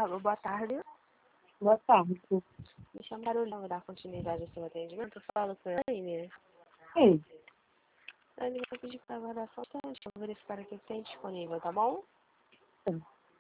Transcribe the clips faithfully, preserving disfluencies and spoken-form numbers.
Alô, boa tarde. Boa tarde. Me chamo Barulhão, dar continuidade ao seu atendimento. Eu falo com a Aline. Sim. Aline, eu vou pedir para aguardar só um instante, eu vou verificar aqui se tem disponível, tá bom? Sim.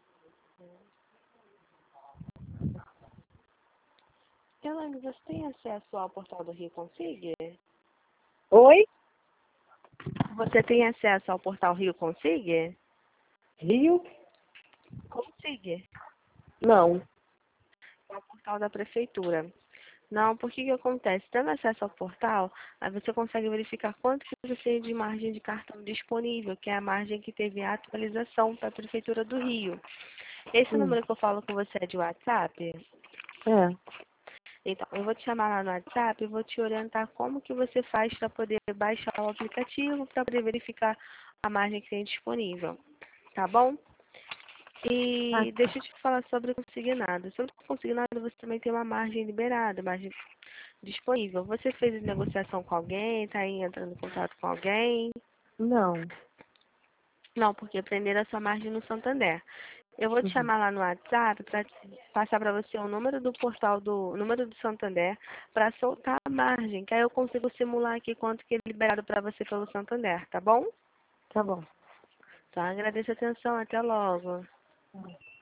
Elaine, você tem acesso ao portal do Rio Consigue? Oi? Você tem acesso ao portal Rio Consigue? Rio? Consigue. Não. É o portal da prefeitura. Não, porque que acontece? Tendo acesso ao portal, aí você consegue verificar quanto que você tem de margem de cartão disponível, que é a margem que teve a atualização para a Prefeitura do Rio. Esse Hum. número que eu falo com você é de WhatsApp? É. Então, eu vou te chamar lá no WhatsApp e vou te orientar como que você faz para poder baixar o aplicativo, para poder verificar a margem que tem disponível. Tá bom? Ah, E deixa eu te falar sobre o consignado. Sobre o consignado, você também tem uma margem liberada, margem disponível. Você fez negociação com alguém, está aí entrando em contato com alguém? não. Não, porque prenderam a sua margem no Santander. Eu vou te Uhum. chamar lá no WhatsApp para passar para você o número do portal do o número do Santander para soltar a margem, que aí eu consigo simular aqui quanto que é liberado para você pelo Santander, tá bom? Tá bom. Então agradeço a atenção, até logo.